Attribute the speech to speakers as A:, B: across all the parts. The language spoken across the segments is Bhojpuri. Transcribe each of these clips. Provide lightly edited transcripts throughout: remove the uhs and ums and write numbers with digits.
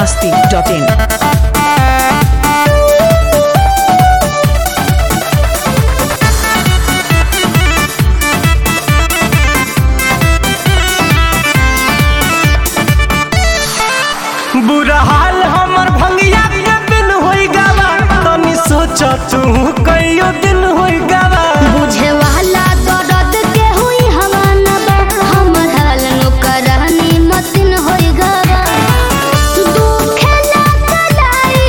A: masti.in.
B: बुरा हाल हमर भंगिया के बिन होई गावा तनी सोच तू कइयो दिन होई गावा
C: बुझे वाला दर्द के हुई हवाना बा हमर हाल नो करहनी मतिन होई गवा दुखे ना कलाई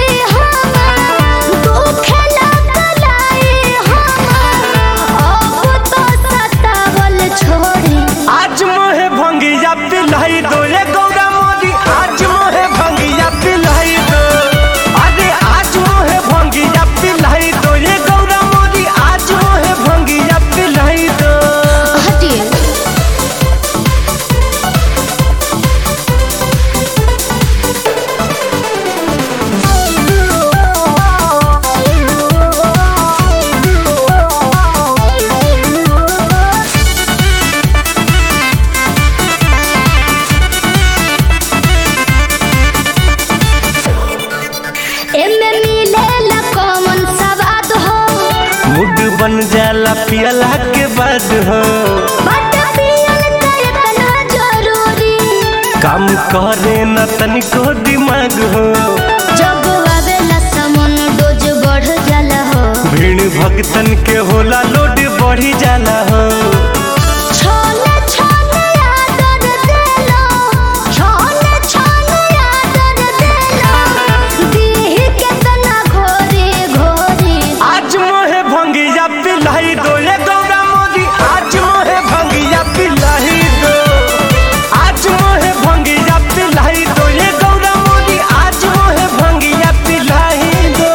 C: अब तो सतावल छोड़ी
B: आज मोहे भंगिया पिलाई दो रे गौरा मोदी आज मोहे भंगिया पिलाई दो अरे आज मोहे भंगिया पिलाई दो रे गौरा मोदी आज मोहे भंगिया पिलाई दो
C: हटिए एमे मिलेला कौन सवाद हो
B: मूड बन जाला पियला के बाद हो
C: बट पियल का इतना जरूरी
B: काम करे न तनिको दिमाग हो
C: जब आवेला समन डोज बढ़ जाला हो
B: भीड़ भक्तन के होला लोड बढ़ी जाला हो
C: छोले छोले आदर देलो छोले छोले आदर देलो दीह केतना घोरी घोरी
B: आज मोहे भंगिया पिलाई दो ये गौरा मोदी आज मोहे भंगिया पिलाई दो आज मोहे भंगिया पिलाई दो ये गौरा मोदी आज मोहे भंगिया पिलाई दो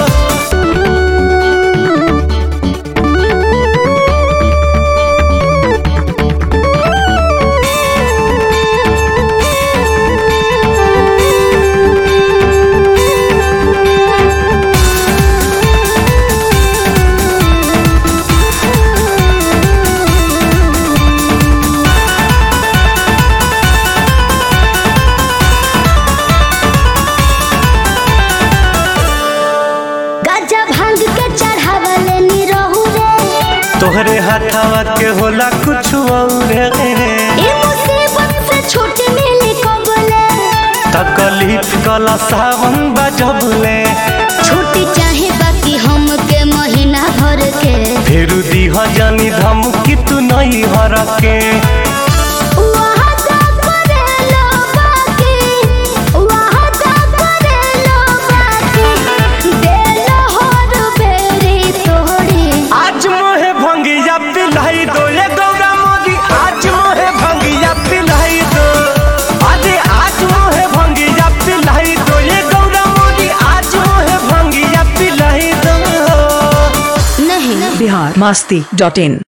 C: गजा भांग के चढ़ावले नी रहू रे
B: तोहरे हाथावा के होला कुछ और
C: ई मुसीबत से छूट मिली कबले
B: तकलीफ कला सावन बजबले
C: छुट्टी चाहे बाकी हमके महीना भर के
B: फिर दीह जानी धमकी तू नहीं हर के
C: वहाँ का करेलो बाकी वहाँ का करेलो बाकी देलो हर बेरी तोड़ी
B: आज मोहे भंगिया पिलाई दो ये गौरा मोदी आज मोहे भंगिया पिलाई दो अरे आज मोहे भंगिया पिलाई दो ये गौरा मोदी आज मोहे भंगिया पिलाई दो
C: नहीं
A: Bihar masti.in.